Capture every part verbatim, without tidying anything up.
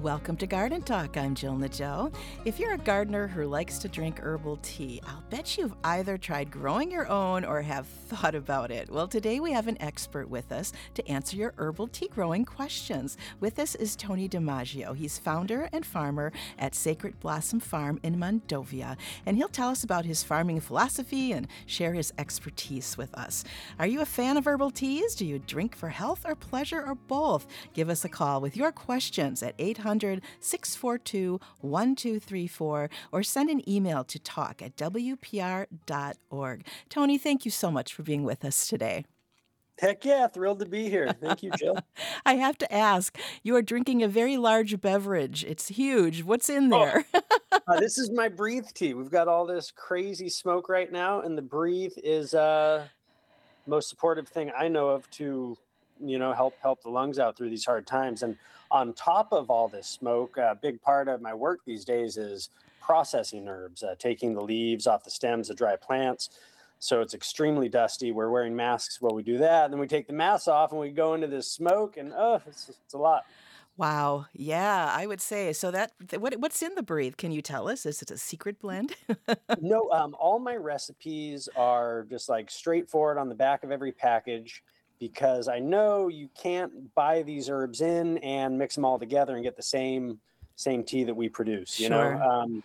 Welcome to Garden Talk. I'm Jill Nadeau. If you're a gardener who likes to drink herbal tea, I'll bet you've either tried growing your own or have thought about it. Well, today we have an expert with us to answer your herbal tea growing questions. With us is Tony DiMaggio. He's founder and farmer at Sacred Blossom Farm in Mondovia, and he'll tell us about his farming philosophy and share his expertise with us. Are you a fan of herbal teas? Do you drink for health or pleasure or both? Give us a call with your questions at eight hundred, six four two, one two three four or send an email to talk at w p r dot org. Tony, thank you so much for being with us today. Heck yeah, thrilled to be here. Thank you, Jill. I have to ask, you are drinking a very large beverage. It's huge. What's in Oh, there? uh, this is my Breathe tea. We've got all this crazy smoke right now, and the Breathe is uh most supportive thing I know of to, you know, help help the lungs out through these hard times. And on top of all this smoke, a big part of my work these days is processing herbs, uh, taking the leaves off the stems of dry plants. So it's extremely dusty. We're wearing masks while we do that. And then we take the masks off and we go into this smoke, and oh, it's, it's a lot. Wow. Yeah, I would say. So that th- what what's in the Breathe? Can you tell us? Is it a secret blend? No, um, all my recipes are just like straightforward on the back of every package because I know you can't buy these herbs in and mix them all together and get the same same tea that we produce, you know? Sure. Um,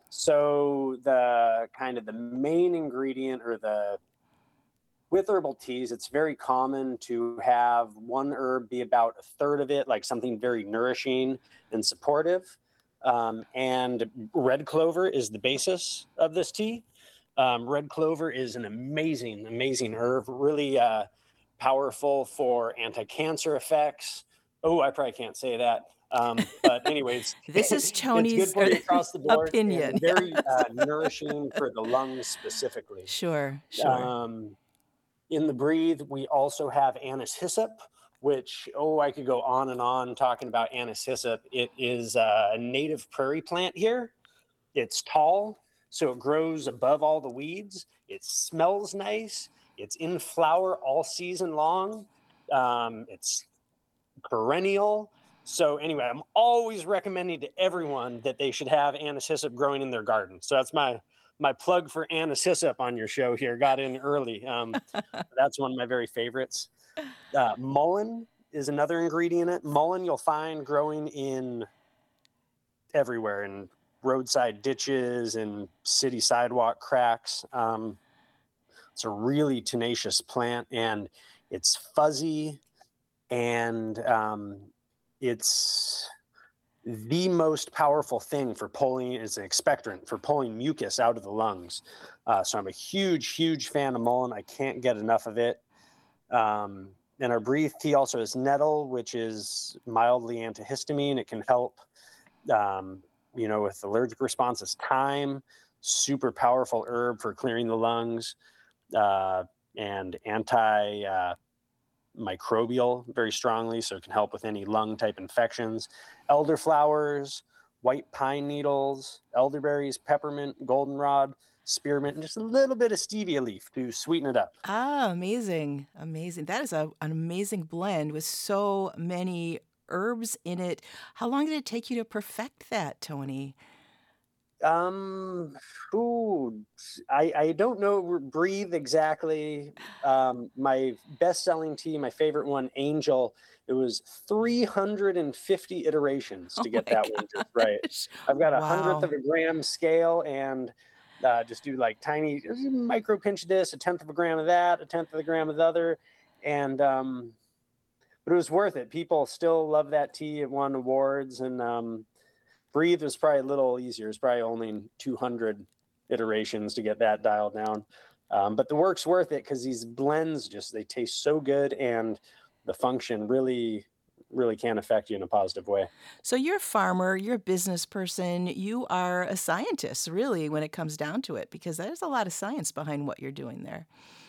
so the kind of the main ingredient or the with herbal teas, it's very common to have one herb be about a third of it, like something very nourishing and supportive. Um, and red clover is the basis of this tea. Um, red clover is an amazing, amazing herb, really uh, powerful for anti-cancer effects. Oh, I probably can't say that. Um, but anyways, This is it's good Tony's for you across the board and opinion. very uh, nourishing for the lungs specifically. Sure, sure. Um, in the Breathe, we also have anise hyssop, which, oh, I could go on and on talking about anise hyssop. It is uh, a native prairie plant here. It's tall, so it grows above all the weeds. It smells nice. It's in flower all season long. Um, it's perennial. So anyway, I'm always recommending to everyone that they should have anise hyssop growing in their garden. So that's my my plug for anise hyssop on your show here. Got in early. Um, that's one of my very favorites. Uh, mullein is another ingredient in it. Mullein you'll find growing in everywhere in roadside ditches and city sidewalk cracks. Um, it's a really tenacious plant, and it's fuzzy, and um, it's the most powerful thing for pulling. It's an expectorant for pulling mucus out of the lungs. Uh, so I'm a huge, huge fan of mullein. I can't get enough of it. Um, and our Breathe tea also has nettle, which is mildly antihistamine. It can help, um, you know, with allergic responses. Thyme, super powerful herb for clearing the lungs, uh, and anti uh, microbial very strongly, so it can help with any lung type infections. Elderflowers, white pine needles, elderberries, peppermint, goldenrod, spearmint, and just a little bit of stevia leaf to sweeten it up. Ah, amazing. Amazing. That is a, an amazing blend with so many herbs in it. How long did it take you to perfect that, Tony? Um, ooh, I I don't know Breathe exactly. Um, my best-selling tea, my favorite one, Angel. It was three hundred fifty iterations Oh to my get that one just right. gosh. I've got a hundredth Wow. of a gram scale and uh, just do like tiny micro pinch this, a tenth of a gram of that, a tenth of a gram of the other, and um, but it was worth it. People still love that tea. It won awards, and um, Breathe was probably a little easier. It's probably only two hundred iterations to get that dialed down. Um, but the work's worth it because these blends just, they taste so good, and the function really, really can affect you in a positive way. So you're a farmer, you're a business person, you are a scientist, really, when it comes down to it, because there's a lot of science behind what you're doing there.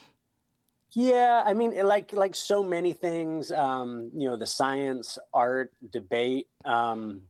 Yeah, I mean, like like so many things, um, you know, the science art debate. Um,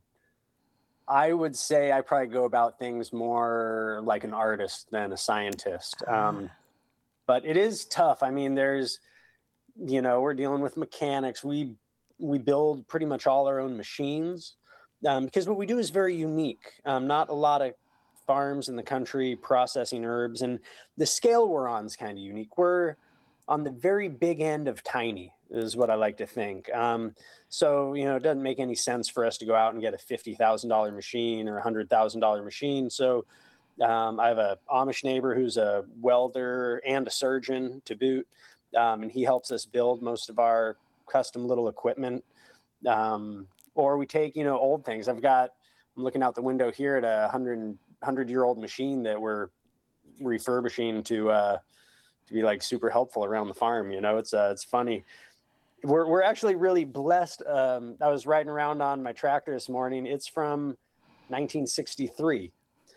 I would say I probably go about things more like an artist than a scientist. Um, Ah, but it is tough. I mean, there's, you know, we're dealing with mechanics. We we build pretty much all our own machines. um, because what we do is very unique. Um, not a lot of farms in the country processing herbs, and the scale we're on is kind of unique. We're on the very big end of tiny, is what I like to think. Um, so you know, it doesn't make any sense for us to go out and get a fifty thousand dollar machine or a hundred thousand dollar machine. So um, I have a Amish neighbor who's a welder and a surgeon to boot, um, and he helps us build most of our custom little equipment. Um, or we take, you know, old things. I've got, I'm looking out the window here at a hundred, hundred year old machine that we're refurbishing to, uh, to be like super helpful around the farm. You know, it's, uh, it's funny. We're, we're actually really blessed. Um, I was riding around on my tractor this morning. It's from nineteen sixty-three.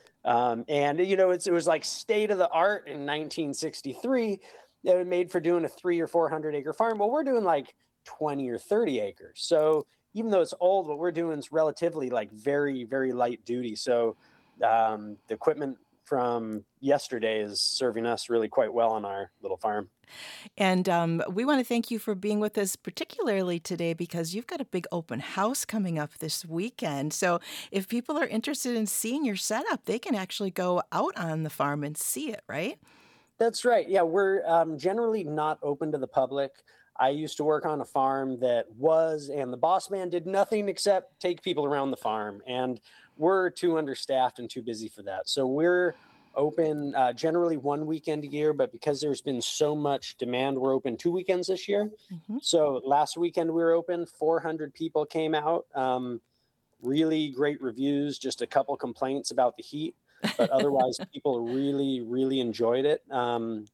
Um, and you know, it's, it was like state of the art in nineteen sixty-three. That was made for doing a three or four hundred acre farm. Well, we're doing like twenty or thirty acres. So even though it's old, what we're doing is relatively like very, very light duty. So um, the equipment from yesterday is serving us really quite well on our little farm. And um, we want to thank you for being with us, particularly today, because you've got a big open house coming up this weekend. So if people are interested in seeing your setup, they can actually go out on the farm and see it, right? That's right. Yeah, we're um, generally not open to the public. I used to work on a farm that was, and the boss man did nothing except take people around the farm. And we're too understaffed and too busy for that. So we're open uh, generally one weekend a year, but because there's been so much demand, we're open two weekends this year. Mhm. So last weekend we were open, four hundred people came out. Um, really great reviews, just a couple complaints about the heat, but otherwise people really, really enjoyed it. Um,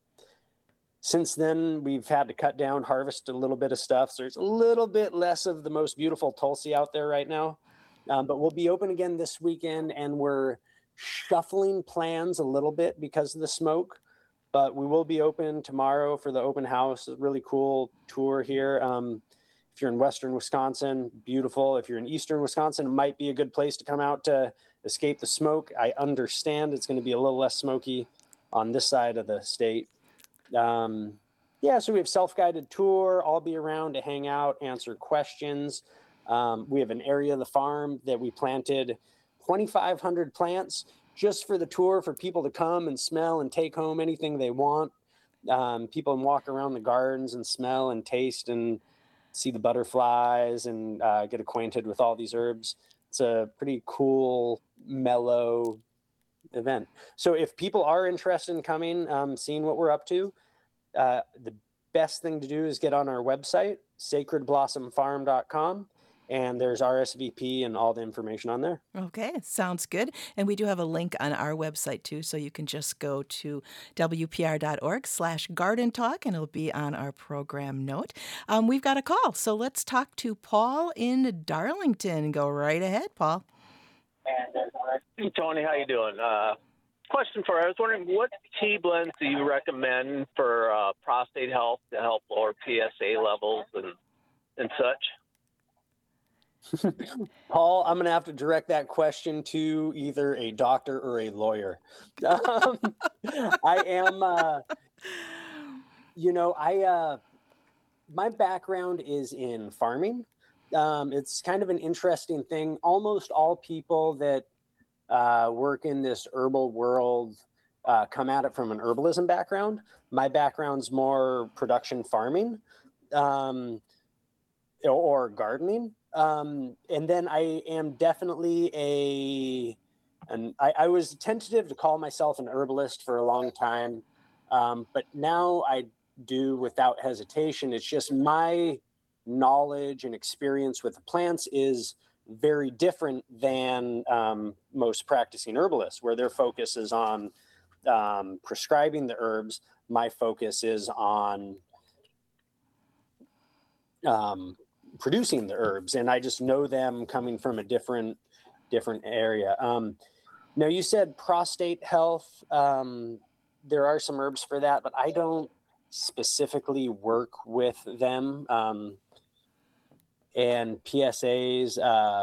since then, we've had to cut down, harvest a little bit of stuff. So there's a little bit less of the most beautiful Tulsi out there right now. Um, but we'll be open again this weekend, and we're shuffling plans a little bit because of the smoke. But we will be open tomorrow for the open house. A really cool tour here. Um, if you're in Western Wisconsin, beautiful. If you're in Eastern Wisconsin, it might be a good place to come out to escape the smoke. I understand it's going to be a little less smoky on this side of the state. Um, yeah, so we have self-guided tour. I'll be around to hang out, answer questions. Um, we have an area of the farm that we planted twenty-five hundred plants just for the tour, for people to come and smell and take home anything they want. Um, people can walk around the gardens and smell and taste and see the butterflies and uh, get acquainted with all these herbs. It's a pretty cool, mellow event. So if people are interested in coming, um, seeing what we're up to, uh, the best thing to do is get on our website, sacred blossom farm dot com, and there's R S V P and all the information on there. Okay, sounds good. And we do have a link on our website too, so you can just go to W P R dot org slash garden talk, and it'll be on our program note. Um, we've got a call, so let's talk to Paul in Darlington. Go right ahead, Paul. Hey, Tony, how you doing? Uh, question for you. I was wondering, what tea blends do you recommend for uh, prostate health to help lower P S A levels and and such? Paul, I'm going to have to direct that question to either a doctor or a lawyer. Um, I am, uh, you know, I, uh, my background is in farming. Um, it's kind of an interesting thing. Almost all people that uh, work in this herbal world uh, come at it from an herbalism background. My background's more production farming um, or, or gardening. Um, and then I am definitely a, and I, I was tentative to call myself an herbalist for a long time. Um, but now I do without hesitation. It's just my knowledge and experience with the plants is very different than um, most practicing herbalists, where their focus is on um, prescribing the herbs. My focus is on um, producing the herbs, and I just know them coming from a different different area. Um, now, you said prostate health. Um, there are some herbs for that, but I don't specifically work with them. Um, and P S As, uh,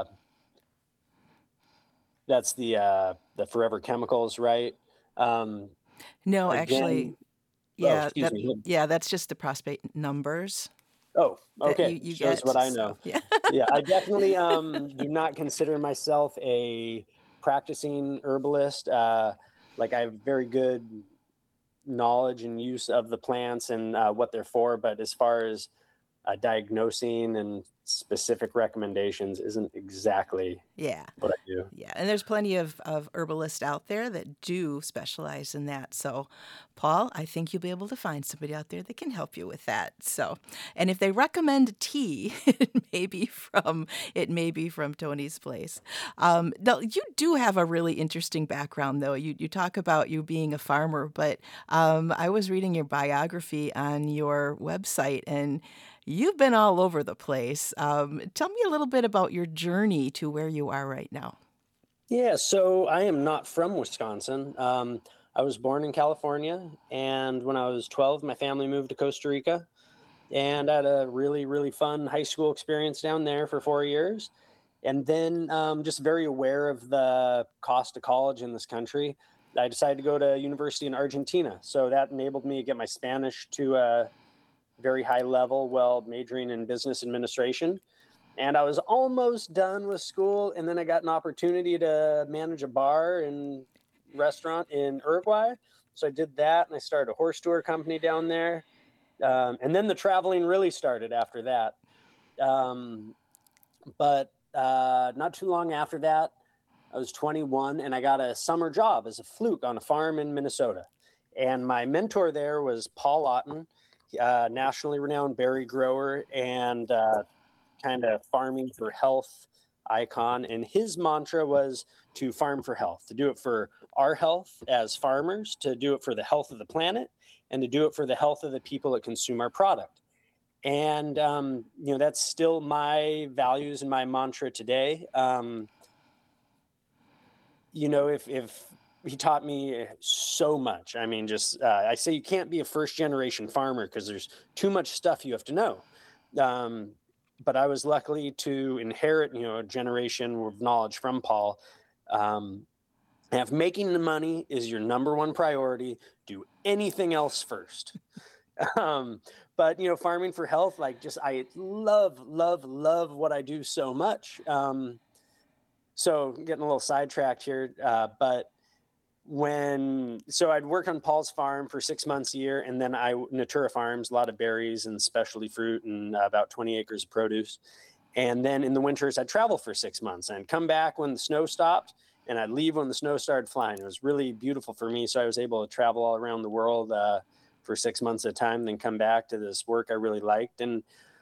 that's the uh, the Forever Chemicals, right? Um, No, again, actually, oh, yeah, excuse that, me. yeah, that's just the prostate numbers. Oh, that okay. you, you Shows get. what I So, know. yeah. Yeah, I definitely um, do not consider myself a practicing herbalist. Uh, like I have very good knowledge and use of the plants and uh, what they're for, but as far as uh, diagnosing and specific recommendations, isn't exactly Yeah. what I do. Yeah, and there's plenty of, of herbalists out there that do specialize in that. So, Paul, I think you'll be able to find somebody out there that can help you with that. So, and if they recommend tea, it may be from it may be from Tony's place. Um, now, you do have a really interesting background, though. You you talk about you being a farmer, but um, I was reading your biography on your website, and you've been all over the place. Um, tell me a little bit about your journey to where you are right now. Yeah, so I am not from Wisconsin. Um, I was born in California, and when I was twelve, my family moved to Costa Rica, and I had a really, really fun high school experience down there for four years. And then, um, just very aware of the cost of college in this country, I decided to go to university in Argentina. So that enabled me to get my Spanish to a very high level while majoring in business administration. And I was almost done with school, and then I got an opportunity to manage a bar and restaurant in Uruguay. So I did that, and I started a horse tour company down there. Um, and then the traveling really started after that. Um, but uh, not too long after that, I was twenty-one, and I got a summer job as a fluke on a farm in Minnesota. And my mentor there was Paul Otten, uh, nationally renowned berry grower and uh, kind of farming for health icon. And his mantra was to farm for health, to do it for our health as farmers, to do it for the health of the planet, and to do it for the health of the people that consume our product. And, um, you know, that's still my values and my mantra today. Um, you know, if, if he taught me so much, I mean, just, uh, I say you can't be a first generation farmer because there's too much stuff you have to know. Um, but I was lucky to inherit, you know, a generation of knowledge from Paul. Um, and if making the money is your number one priority, do anything else first. um, but you know, farming for health, like just I love, love, love what I do so much. Um, so getting a little sidetracked here, uh, but when so I'd work on Paul's farm for six months a year, and then I Natura Farms, a lot of berries and specialty fruit, and uh, about twenty acres of produce. And then in the winters, I'd travel for six months and come back when the snow stopped, and I'd leave when the snow started flying. It was really beautiful for me, so I was able to travel all around the world uh, for six months at a time, then come back to this work I really liked. And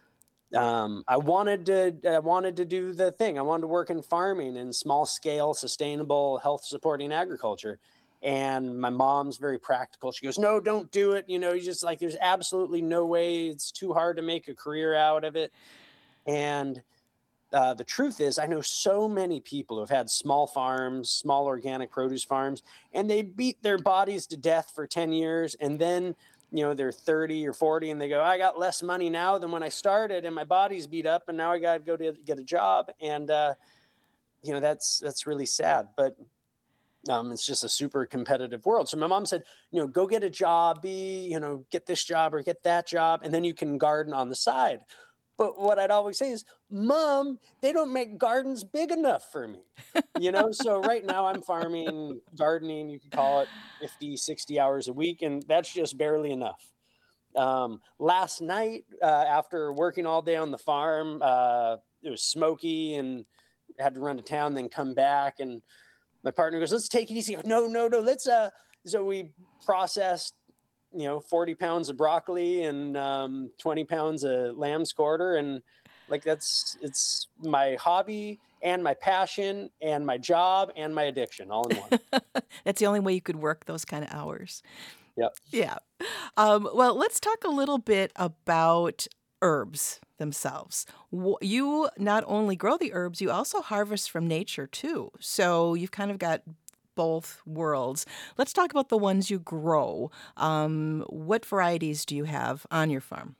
um, I wanted to I wanted to do the thing. I wanted to work in farming and small scale, sustainable, health supporting agriculture. And my mom's very practical. She goes, "No, don't do it. You know, you just like there's absolutely no way. It's too hard to make a career out of it." And uh, the truth is, I know so many people who've had small farms, small organic produce farms, and they beat their bodies to death for ten years. And then, you know, they're thirty or forty and they go, "I got less money now than when I started and my body's beat up and now I got to go to get a job." And, uh, you know, that's, that's really sad, but um, it's just a super competitive world. So my mom said, you know, go get a job, be, you know, get this job or get that job, and then you can garden on the side. But what I'd always say is, Mom, they don't make gardens big enough for me. You know, so right now I'm farming, gardening, you could call it fifty, sixty hours a week, and that's just barely enough. Um, last night, uh, after working all day on the farm, uh, it was smoky and had to run to town, then come back. And my partner goes, "Let's take it easy." No, no, no. Let's, uh, so we processed, you know, forty pounds of broccoli and um, twenty pounds of lamb's quarter. And like, that's, it's my hobby and my passion and my job and my addiction all in one. That's the only way you could work those kind of hours. Yep. Yeah. Um, well, let's talk a little bit about herbs themselves. Wh- You not only grow the herbs, you also harvest from nature too. So you've kind of got both worlds. Let's talk about the ones you grow. Um, what varieties do you have on your farm?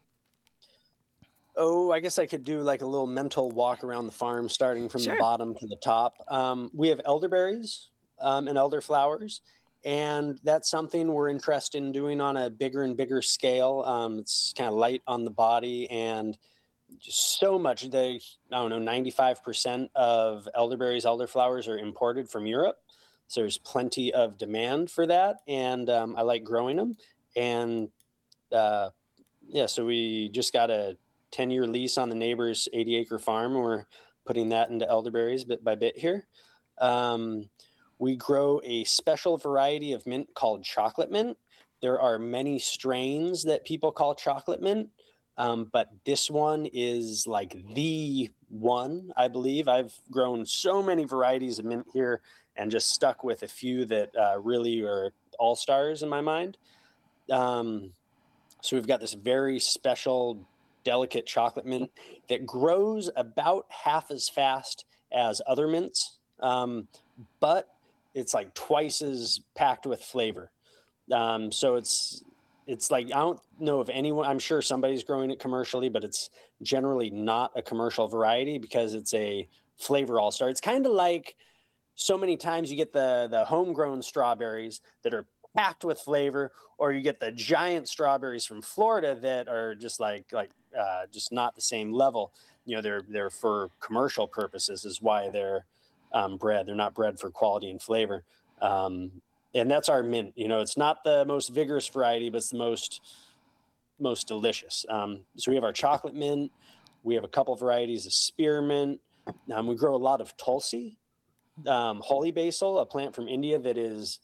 Oh, I guess I could do like a little mental walk around the farm, starting from the Sure. bottom to the top. Um, we have elderberries um, and elderflowers, And that's something we're interested in doing on a bigger and bigger scale. Um, it's kind of light on the body and just so much. The, I don't know, ninety-five percent of elderberries, elderflowers are imported from Europe. So there's plenty of demand for that. And um, I like growing them. And uh, yeah, so we just got a ten year lease on the neighbor's eighty acre farm. And we're putting that into elderberries bit by bit here. Um, we grow a special variety of mint called chocolate mint. There are many strains that people call chocolate mint, um, but this one is like the one, I believe. I've grown so many varieties of mint here and just stuck with a few that uh, really are all stars in my mind. Um, so we've got this very special, delicate chocolate mint that grows about half as fast as other mints, um, but it's like twice as packed with flavor. Um, so it's it's like, I don't know if anyone, I'm sure somebody's growing it commercially, but it's generally not a commercial variety because it's a flavor all-star. It's kind of like so many times you get the the homegrown strawberries that are packed with flavor, or you get the giant strawberries from Florida that are just like like uh, just not the same level. You know, they're they're for commercial purposes is why they're um, bred. They're not bred for quality and flavor. Um, and that's our mint. You know, it's not the most vigorous variety, but it's the most most delicious. Um, so we have our chocolate mint. We have a couple varieties of spearmint. Um, we grow a lot of tulsi, um, holy basil, a plant from India that is,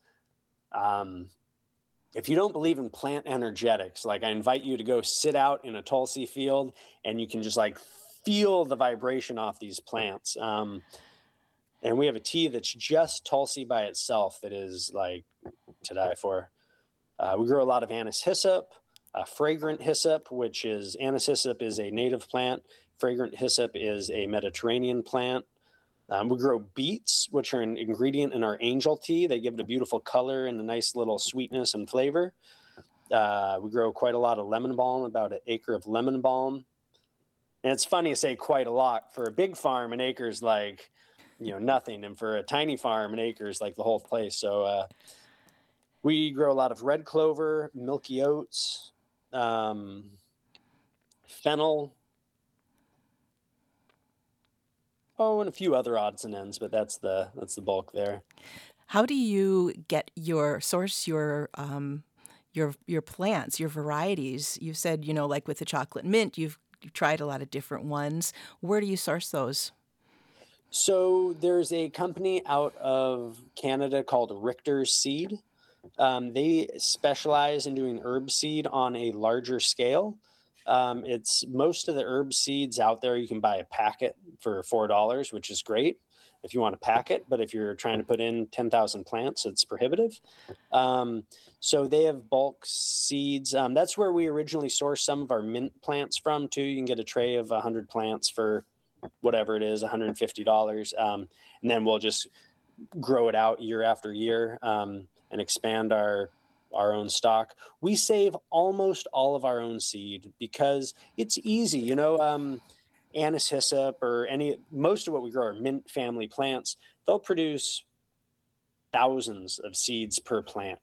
um, if you don't believe in plant energetics, like I invite you to go sit out in a tulsi field and you can just like feel the vibration off these plants. Um, and we have a tea that's just tulsi by itself that is like to die for. Uh, we grow a lot of anise hyssop, uh, fragrant hyssop, which is anise hyssop is a native plant. Fragrant hyssop is a Mediterranean plant. Um, we grow beets, which are an ingredient in our angel tea. They give it a beautiful color and a nice little sweetness and flavor. Uh, we grow quite a lot of lemon balm, about an acre of lemon balm. And it's funny to say quite a lot. For a big farm, an acre is like, you know, nothing. And for a tiny farm, an acre is like the whole place. So uh, we grow a lot of red clover, milky oats, um, fennel, oh, and a few other odds and ends, but that's the that's the bulk there. How do you get your source your um, your your plants, your varieties? You said, you know, like with the chocolate mint, you've, you've tried a lot of different ones. Where do you source those? So there's a company out of Canada called Richter's Seed. Um, they specialize in doing herb seed on a larger scale. Um, it's most of the herb seeds out there. You can buy a packet for four dollars, which is great if you want to pack it. But if you're trying to put in ten thousand plants, it's prohibitive. Um, so they have bulk seeds. Um, that's where we originally sourced some of our mint plants from too. You can get a tray of one hundred plants for whatever it is, one hundred fifty dollars. Um, and then we'll just grow it out year after year um, and expand our our own stock. We save almost all of our own seed because it's easy, you know, um, anise hyssop or any, most of what we grow are mint family plants. They'll produce thousands of seeds per plant.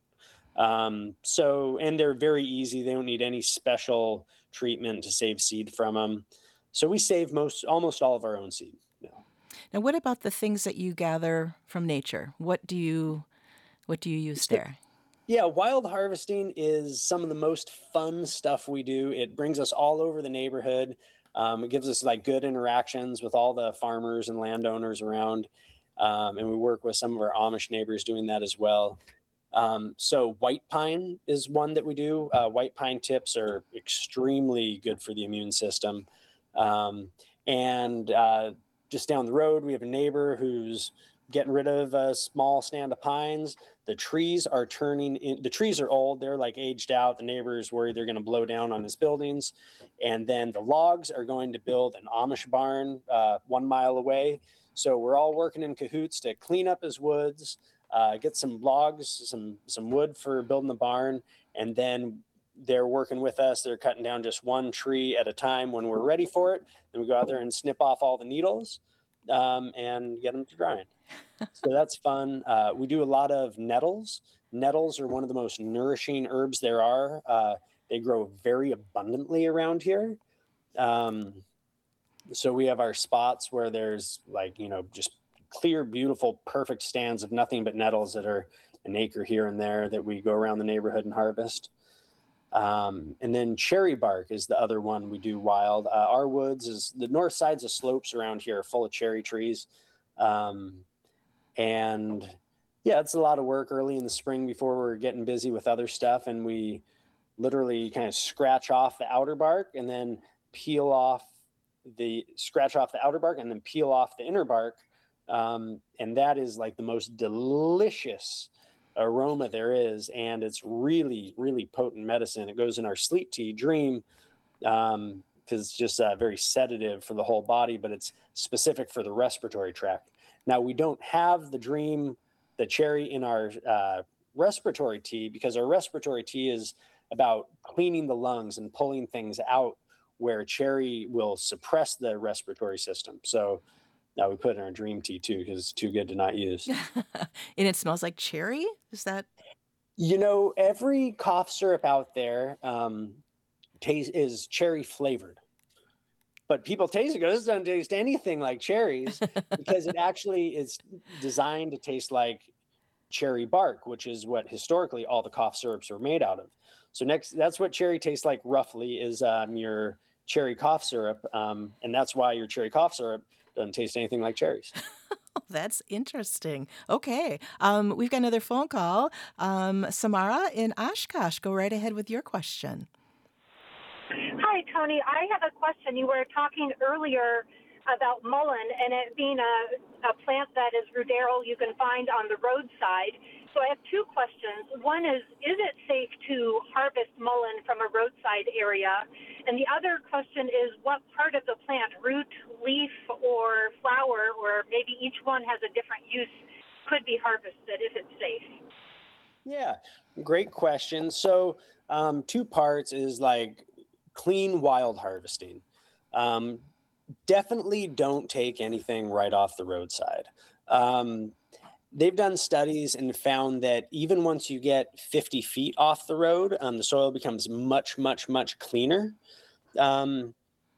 Um, so, and they're very easy. They don't need any special treatment to save seed from them. So we save most, almost all of our own seed. Yeah. Now, what about the things that you gather from nature? What do you, what do you use there? Yeah, wild harvesting is some of the most fun stuff we do. It brings us all over the neighborhood. Um, it gives us like good interactions with all the farmers and landowners around. Um, and we work with some of our Amish neighbors doing that as well. Um, so white pine is one that we do. Uh, white pine tips are extremely good for the immune system. Um, and uh, just down the road, we have a neighbor who's getting rid of a small stand of pines. The trees are turning in, the trees are old. They're like aged out. The neighbor's worried they're going to blow down on his buildings. And then the logs are going to build an Amish barn uh, one mile away. So we're all working in cahoots to clean up his woods, uh, get some logs, some, some wood for building the barn. And then they're working with us. They're cutting down just one tree at a time when we're ready for it. Then we go out there and snip off all the needles um, and get them to drying. So that's fun. Uh, we do a lot of nettles. Nettles are one of the most nourishing herbs there are. Uh, they grow very abundantly around here. Um, so we have our spots where there's like, you know, just clear, beautiful, perfect stands of nothing but nettles that are an acre here and there that we go around the neighborhood and harvest. Um, and then cherry bark is the other one we do wild. Uh, our woods is the north sides of slopes around here are full of cherry trees. Um, and yeah, it's a lot of work early in the spring before we're getting busy with other stuff. And we literally kind of scratch off the outer bark and then peel off the scratch off the outer bark and then peel off the inner bark. Um, and that is like the most delicious aroma there is. And it's really, really potent medicine. It goes in our sleep tea dream. Um, because it's just uh, very sedative for the whole body, but it's specific for the respiratory tract. Now we don't have the dream, the cherry in our uh, respiratory tea because our respiratory tea is about cleaning the lungs and pulling things out where cherry will suppress the respiratory system. So now we put it in our dream tea too, because it's too good to not use. And it smells like cherry? Is that? You know, every cough syrup out there um, taste is cherry flavored. But people taste it, go, this doesn't taste anything like cherries because it actually is designed to taste like cherry bark, which is what historically all the cough syrups are made out of. So next, that's what cherry tastes like roughly is um, your cherry cough syrup. Um, and that's why your cherry cough syrup doesn't taste anything like cherries. That's interesting. Okay. Um, we've got another phone call. Um, Samara in Oshkosh, go right ahead with your question. Hi, Tony. I have a question. You were talking earlier about mullein and it being a, a plant that is ruderal you can find on the roadside. So I have two questions. One is, is it safe to harvest mullein from a roadside area? And the other question is, what part of the plant, root, leaf, or flower, or maybe each one has a different use, could be harvested if it's safe? Yeah, great question. So um, two parts is like clean wild harvesting. Um, definitely don't take anything right off the roadside. Um, they've done studies and found that even once you get fifty feet off the road, um, the soil becomes much, much, much cleaner. Um,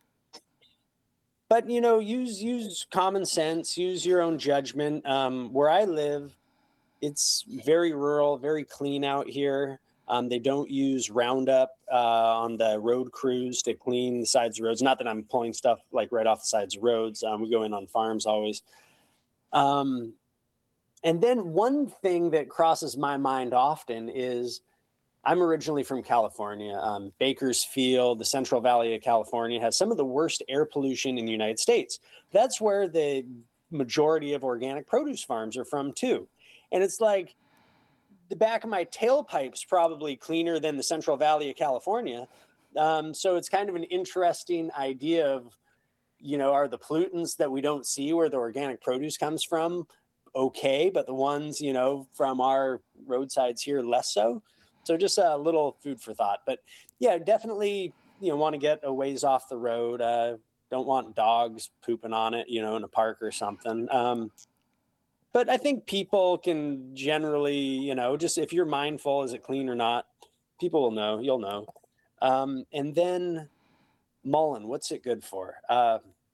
but, you know, use use common sense, use your own judgment. Um, where I live, it's very rural, very clean out here. Um, they don't use Roundup uh, on the road crews to clean the sides of roads. Not that I'm pulling stuff like right off the sides of roads. Um, we go in on farms always. Um, and then one thing that crosses my mind often is I'm originally from California. Um, Bakersfield, the Central Valley of California, has some of the worst air pollution in the United States. That's where the majority of organic produce farms are from too. And it's like, the back of my tailpipe's probably cleaner than the Central Valley of California. Um, so it's kind of an interesting idea of, you know, are the pollutants that we don't see where the organic produce comes from okay, but the ones, you know, from our roadsides here, less so. So just a little food for thought. But yeah, definitely, you know, want to get a ways off the road. Uh, don't want dogs pooping on it, you know, in a park or something. Um, But I think people can generally, you know, just if you're mindful, is it clean or not? People will know, you'll know. Um, and then mullein, what's it good for? Uh,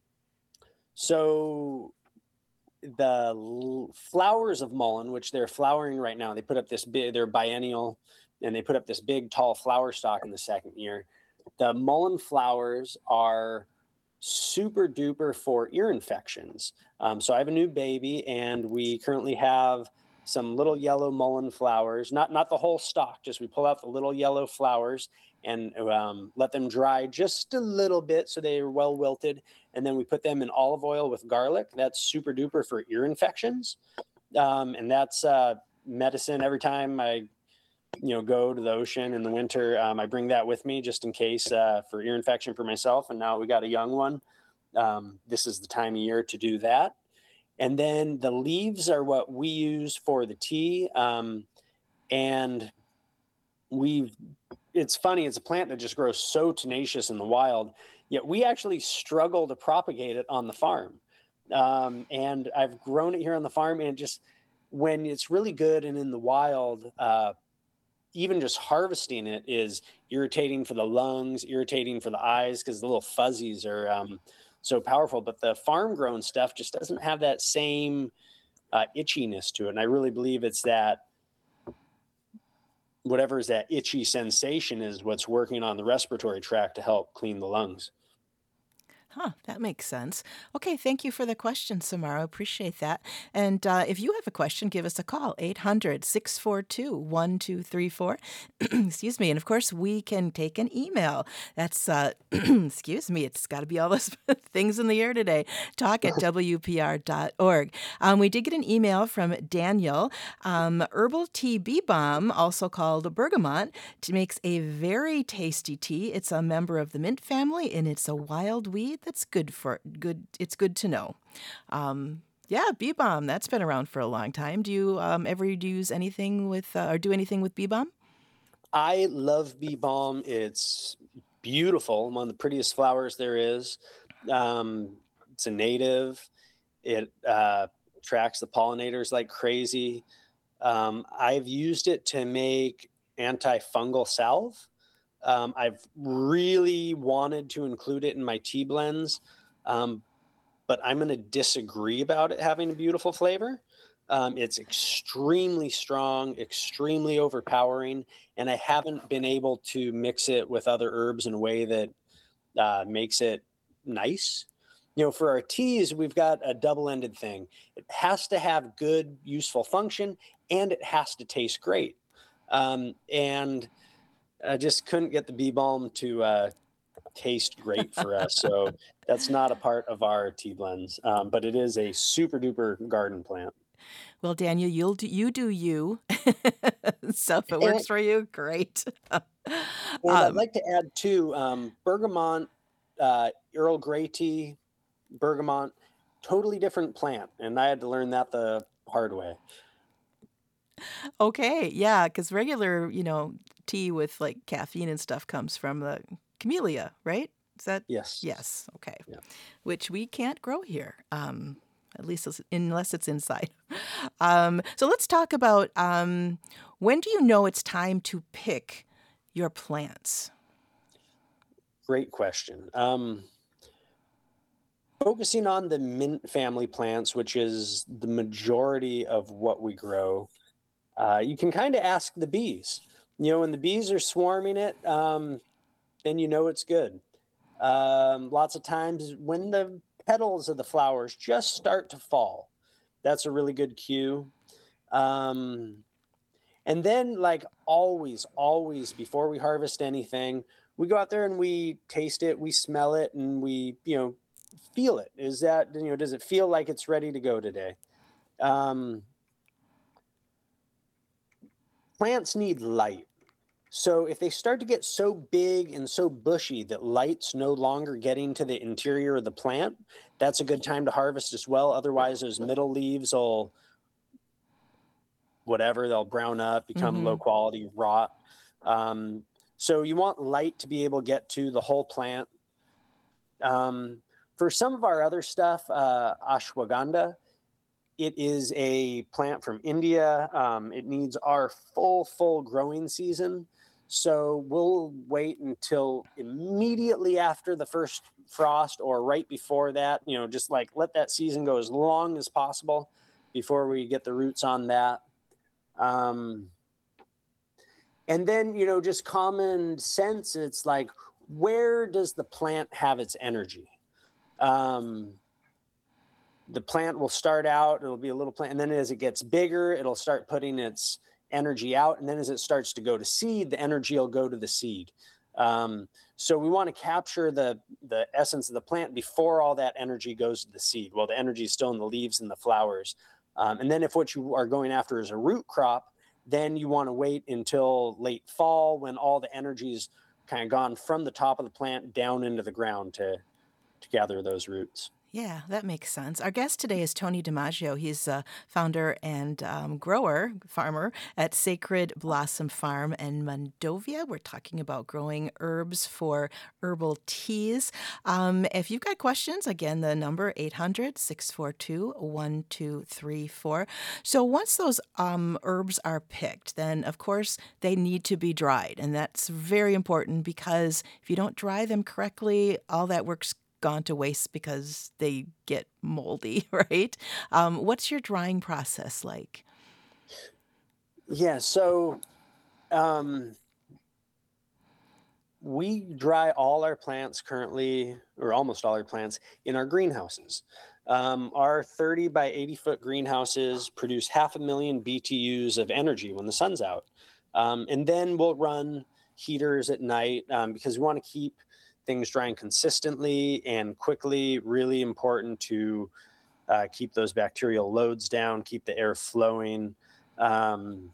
so the l- flowers of mullein, which they're flowering right now, they put up this big, they're biennial, and they put up this big, tall flower stalk in the second year. The mullein flowers are super duper for ear infections. Um, so I have a new baby and we currently have some little yellow mullein flowers, not, not the whole stalk, just we pull out the little yellow flowers and um, let them dry just a little bit so they are well wilted. And then we put them in olive oil with garlic. That's super duper for ear infections. Um, and that's uh, medicine. Every time I you know, go to the ocean in the winter, um, I bring that with me just in case uh, for ear infection for myself. And now we got a young one. Um, this is the time of year to do that. And then the leaves are what we use for the tea. Um, and we've, it's funny, it's a plant that just grows so tenacious in the wild, yet we actually struggle to propagate it on the farm. Um, and I've grown it here on the farm and it just, when it's really good and in the wild, uh, even just harvesting it is irritating for the lungs, irritating for the eyes because the little fuzzies are um, so powerful. But the farm grown stuff just doesn't have that same uh, itchiness to it. And I really believe it's that whatever is that itchy sensation is what's working on the respiratory tract to help clean the lungs. Huh, that makes sense. Okay, thank you for the question, Samara. Appreciate that. And uh, if you have a question, give us a call, eight hundred, six four two, one two three four. Excuse me. And of course, we can take an email. That's, uh, excuse me, it's got to be all those things in the air today. Talk at W P R dot org. Um, we did get an email from Daniel. Um, herbal tea bee balm, also called bergamot, t- makes a very tasty tea. It's a member of the mint family, and it's a wild weed that's good for good. It's good to know. Um, yeah, bee balm. That's been around for a long time. Do you um, ever use anything with uh, or do anything with bee balm? I love bee balm. It's beautiful, one of the prettiest flowers there is. Um, it's a native. It uh, attracts the pollinators like crazy. Um, I've used it to make antifungal salve. Um, I've really wanted to include it in my tea blends, um, but I'm going to disagree about it having a beautiful flavor. Um, it's extremely strong, extremely overpowering, and I haven't been able to mix it with other herbs in a way that uh, makes it nice. You know, for our teas, we've got a double-ended thing. It has to have good, useful function, and it has to taste great. Um, and I just couldn't get the bee balm to uh, taste great for us. So that's not a part of our tea blends, um, but it is a super duper garden plant. Well, Daniel, you'll do, you do you. So if it And, works for you, great. and I'd um, like to add too, um, bergamot, uh, Earl Grey tea, bergamot, totally different plant. And I had to learn that the hard way. okay, yeah, because regular, you know, tea with like caffeine and stuff comes from the camellia, right? Is that Yes. yes? Okay, Yeah. which we can't grow here. Um, at least it's- unless it's inside. Um, so let's talk about um, when do you know it's time to pick your plants? Great question. Um, focusing on the mint family plants, which is the majority of what we grow, uh, you can kind of ask the bees. You know, when the bees are swarming it, um, then you know it's good. Um, lots of times when the petals of the flowers just start to fall, that's a really good cue. Um, and then, like always, always before we harvest anything, we go out there and we taste it, we smell it, and we, you know, feel it. Is that, you know, does it feel like it's ready to go today? Um, plants need light. So if they start to get so big and so bushy that light's no longer getting to the interior of the plant, that's a good time to harvest as well. Otherwise, those middle leaves will, whatever, they'll brown up, become Mm-hmm. low quality, rot. Um, so you want light to be able to get to the whole plant. Um, for some of our other stuff, uh, ashwagandha, it is a plant from India. Um, it needs our full, full growing season. So we'll wait until immediately after the first frost or right before that, you know, just like let that season go as long as possible before we get the roots on that. Um, and then, you know, just common sense, it's like, where does the plant have its energy? Um, the plant will start out, it'll be a little plant, and then as it gets bigger, it'll start putting its energy out. And then as it starts to go to seed, the energy will go to the seed. Um, so we want to capture the, the essence of the plant before all that energy goes to the seed. Well, the energy is still in the leaves and the flowers. Um, and then if what you are going after is a root crop, then you want to wait until late fall when all the energy's kind of gone from the top of the plant down into the ground to, to gather those roots. Yeah, that makes sense. Our guest today is Tony DiMaggio. He's a founder and um, grower, farmer at Sacred Blossom Farm in Mondovia. We're talking about growing herbs for herbal teas. Um, if you've got questions, again, the number eight hundred, six four two, one two three four. So once those um, herbs are picked, then of course they need to be dried. And that's very important because if you don't dry them correctly, all that work's gone to waste because they get moldy, right? Um, what's your drying process like? Yeah, so um, we dry all our plants currently, or almost all our plants, in our greenhouses. Um, our thirty by eighty foot greenhouses produce half a million B T Us of energy when the sun's out. Um, and then we'll run heaters at night um, because we want to keep things drying consistently and quickly. Really important to uh, keep those bacterial loads down, keep the air flowing. Um,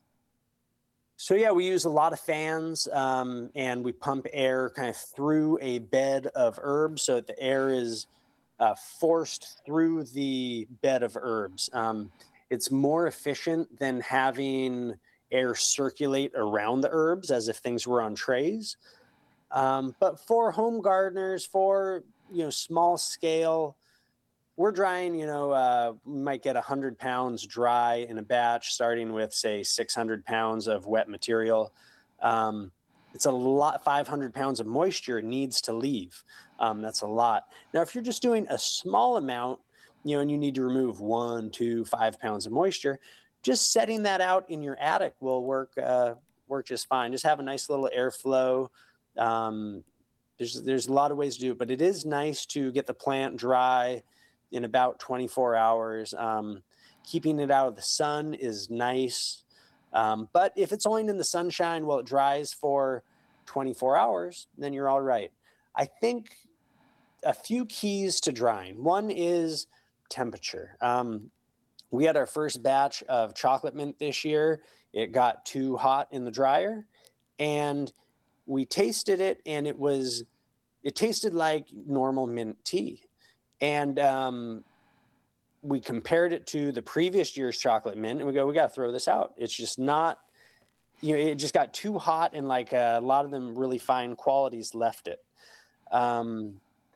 so yeah, we use a lot of fans um, and we pump air kind of through a bed of herbs so that the air is uh, forced through the bed of herbs. Um, it's more efficient than having air circulate around the herbs as if things were on trays. Um, but for home gardeners, for, you know, small scale, we're drying, you know, uh, we might get one hundred pounds dry in a batch, starting with, say, six hundred pounds of wet material. Um, it's a lot, five hundred pounds of moisture needs to leave. Um, that's a lot. Now, if you're just doing a small amount, you know, and you need to remove one, two, five pounds of moisture, just setting that out in your attic will work, uh, work just fine. Just have a nice little airflow. Um, there's, there's a lot of ways to do it, but it is nice to get the plant dry in about twenty-four hours. Um, keeping it out of the sun is nice. Um, but if it's only in the sunshine while it dries for twenty-four hours, then you're all right. I think a few keys to drying. One is temperature. Um, we had our first batch of chocolate mint this year. It got too hot in the dryer, and we tasted it, and it was, it tasted like normal mint tea. And um, we compared it to the previous year's chocolate mint, and we go, we got to throw this out. It's just not, you know, it just got too hot, and like a lot of them really fine qualities left it. Um,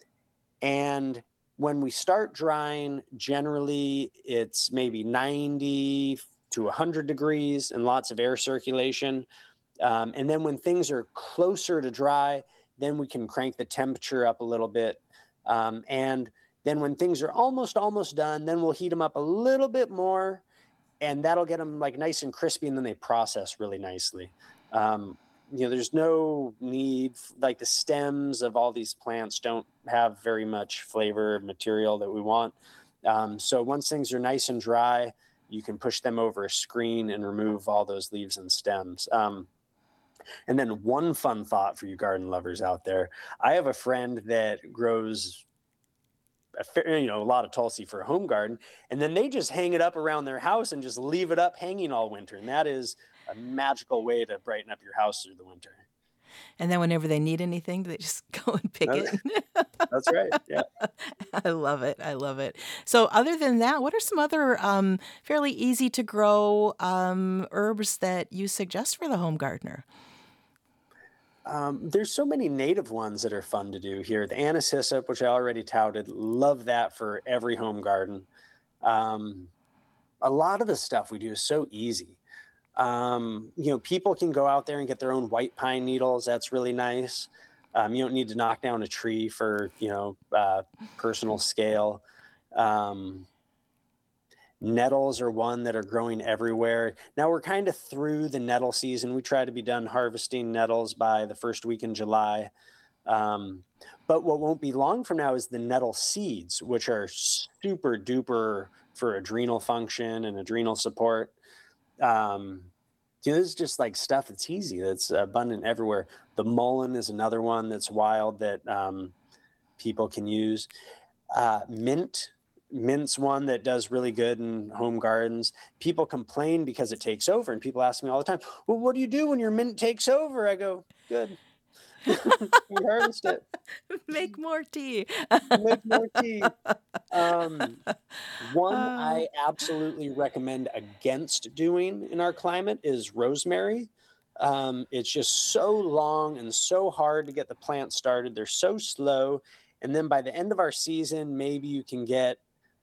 and when we start drying, generally it's maybe ninety to one hundred degrees and lots of air circulation. Um, and then when things are closer to dry, then we can crank the temperature up a little bit. Um, and then when things are almost, almost done, then we'll heat them up a little bit more, and that'll get them like nice and crispy, and then they process really nicely. Um, you know, there's no need, like the stems of all these plants don't have very much flavor material that we want. Um, so once things are nice and dry, you can push them over a screen and remove all those leaves and stems. Um, And then one fun thought for you garden lovers out there. I have a friend that grows a, fair, you know, a lot of Tulsi for a home garden, and then they just hang it up around their house and just leave it up hanging all winter. And that is a magical way to brighten up your house through the winter. And then whenever they need anything, they just go and pick That's, it. that's right. Yeah. I love it. I love it. So other than that, what are some other um, fairly easy to grow um, herbs that you suggest for the home gardener? Um, there's so many native ones that are fun to do here. The anise hyssop, which I already touted, love that for every home garden. Um, a lot of the stuff we do is so easy. Um, you know, people can go out there and get their own white pine needles. That's really nice. Um, you don't need to knock down a tree for, you know, uh, personal scale. Um, Nettles are one that are growing everywhere. Now we're kind of through the nettle season. We try to be done harvesting nettles by the first week in July. Um, but what won't be long from now is the nettle seeds, which are super duper for adrenal function and adrenal support. Um, you know, this is just like stuff that's easy, that's abundant everywhere. The mullein is another one that's wild that um, people can use. Uh, mint. Mint's one that does really good in home gardens. People complain because it takes over, and people ask me all the time, well, what do you do when your mint takes over? I go, good. We harvest it. Make more tea. Make more tea. Um, one Uh, I absolutely recommend against doing in our climate is rosemary. Um, it's just so long and so hard to get the plant started. They're so slow. And then by the end of our season, maybe you can get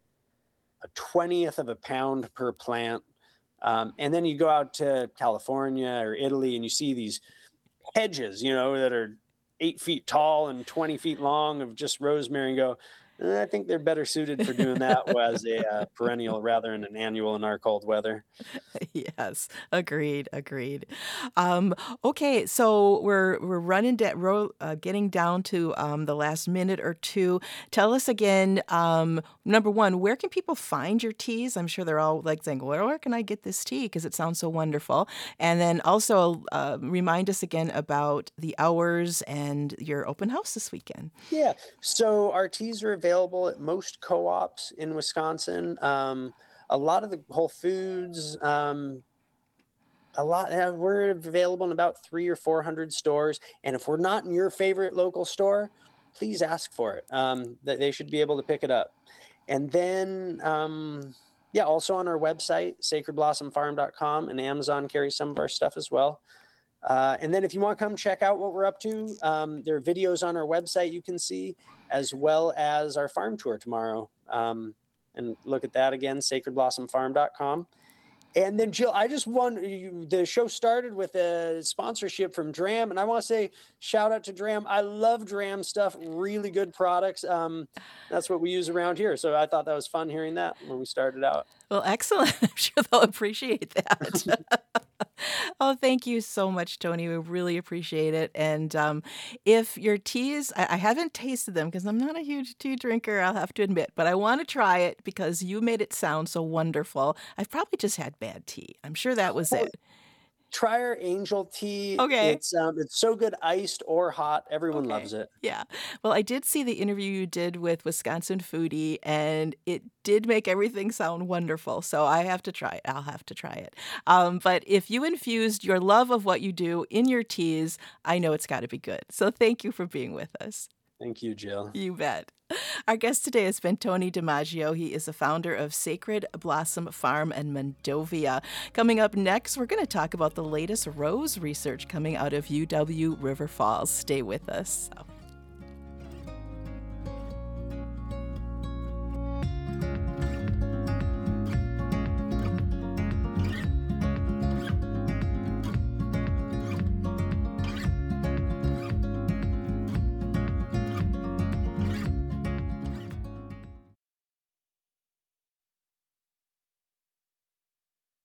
a twentieth of a pound per plant. Um, and then you go out to California or Italy and you see these hedges, you know, that are eight feet tall and twenty feet long of just rosemary and go, "Eh, I think they're better suited for doing that as a uh, perennial rather than an annual in our cold weather." Yes, agreed, agreed. Um, okay, so we're we're running da- ro- uh, getting down to um, the last minute or two. Tell us again, um, number one, where can people find your teas? I'm sure they're all like saying, "Where, where can I get this tea?" Because it sounds so wonderful. And then also uh, remind us again about the hours and your open house this weekend. Yeah. So our teas are available at most co-ops in Wisconsin. Um, a lot of the Whole Foods, um, a lot. Uh, we're available in about three or four hundred stores. And if we're not in your favorite local store, please ask for it. Um, that they should be able to pick it up. And then, um, yeah, also on our website, sacred blossom farm dot com, and Amazon carries some of our stuff as well. Uh, and then if you want to come check out what we're up to, um, there are videos on our website you can see, as well as our farm tour tomorrow. Um, and look at that again, sacred blossom farm dot com. And then, Jill, I just want you, the show started with a sponsorship from Dram, and I want to say shout out to Dram. I love Dram stuff, really good products. Um, that's what we use around here. So I thought that was fun hearing that when we started out. Well, excellent. I'm sure they'll appreciate that. Oh, thank you so much, Tony. We really appreciate it. And um, if your teas, I, I haven't tasted them because I'm not a huge tea drinker, I'll have to admit, but I want to try it because you made it sound so wonderful. I've probably just had bad tea. I'm sure that was Well, it. try our angel tea. Okay. It's um, it's so good, iced or hot. Everyone Okay. loves it. Yeah. Well, I did see the interview you did with Wisconsin Foodie, and it did make everything sound wonderful. So I have to try it. I'll have to try it. Um, but if you infused your love of what you do in your teas, I know it's got to be good. So thank you for being with us. Thank you, Jill. You bet. Our guest today has been Tony DiMaggio. He is the founder of Sacred Blossom Farm in Mendovia. Coming up next, we're going to talk about the latest rose research coming out of U W River Falls. Stay with us.